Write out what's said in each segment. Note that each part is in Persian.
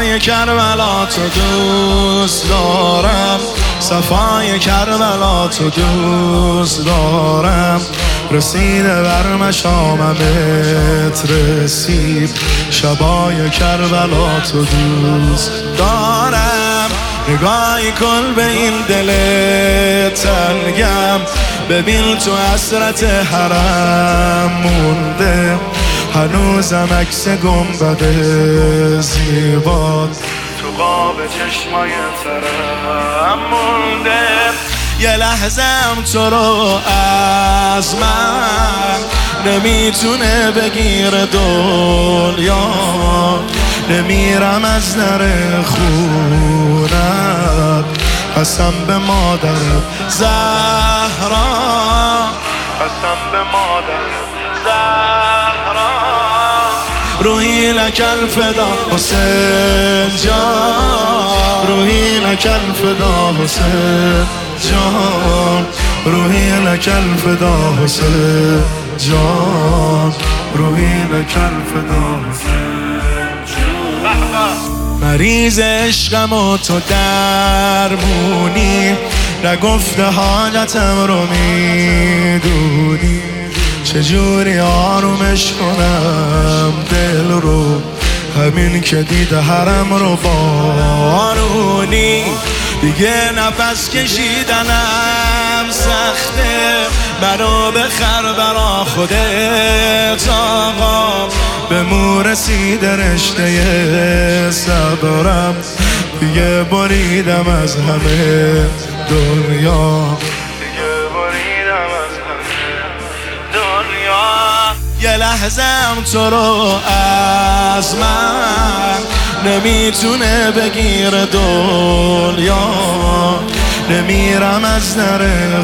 صفای کربلا تو دوست دارم، صفای کربلا تو دوست دارم. رسیده بر مشاممت رسید، شبای کربلا تو دوست دارم. نگاهی کن به این دل تنگم، ببین تو حسرت حرم مونده، هنوزم عکس گنبد زیبات تو قاب چشمای ترم مونده. یه لحظم تو رو از من نمیتونه بگیر دنیا، نمیرم از در خونت، قسم به مادرت زهرا، قسم به مادرت زهرا. روحی لک الفدا حسین جان، روحی لک الفدا حسین جان، روحی لک الفدا حسین جان، روحی لک الفدا حسین جان. مریض عشقم و تو درمونی، نگفته حاجتم رو میدونی، چجوری آرومش کنم دل رو، همین که دیده حرم رو بارونی. دیگه نفس کشیدنم سخته، منو بخر برا خودت آقا. به مو رسیده رشته صبرم، دیگه بریدم از همه دنیا، دیگه بریدم از همه دنیا. یه لحظم تو رو از من نمیتونه بگیر دنیا، نمیرم از در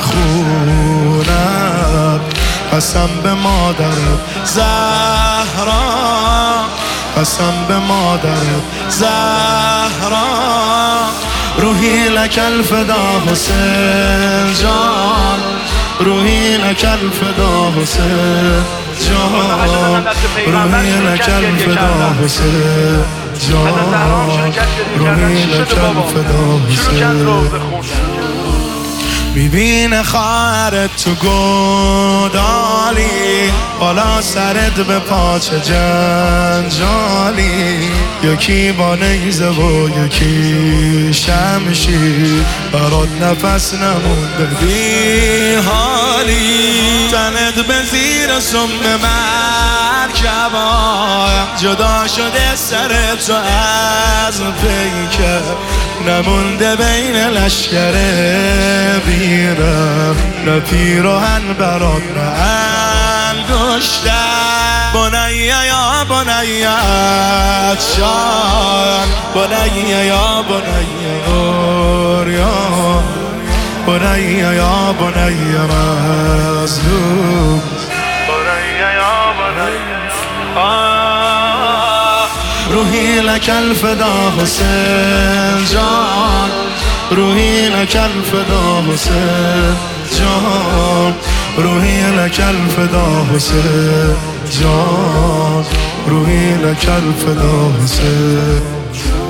خونت، قسم به مادرت زهرا، قسم به مادرت زهرا. روحی لک الفدا حسین جان، روحی لک الفدا حسین جان، روحی لک الفدا حسین جان، روحی لک الفدا حسین. میبینه خواهرت تو گودالی، بالا سرت به پاچه جنجالی، یکی با نیزه و یکی شمشیر، برات نفس نمونده بی حالی. تنت به زیر سم مرکبا، جدا شده سر تو از پیکر، نمونده بین لشکر بیرم، نه پیراهن برات نه انگشتر. بنیه یا بنیت شان، بنیه یا بنیه اوریان، بنیه یا بنیه مظلوم، بنیه یا بنیه. روحی لک الفدا حسین جان، روحی لک الفدا حسین جان، روحی لک الفدا حسین جان، روحی لک الفدا حسین.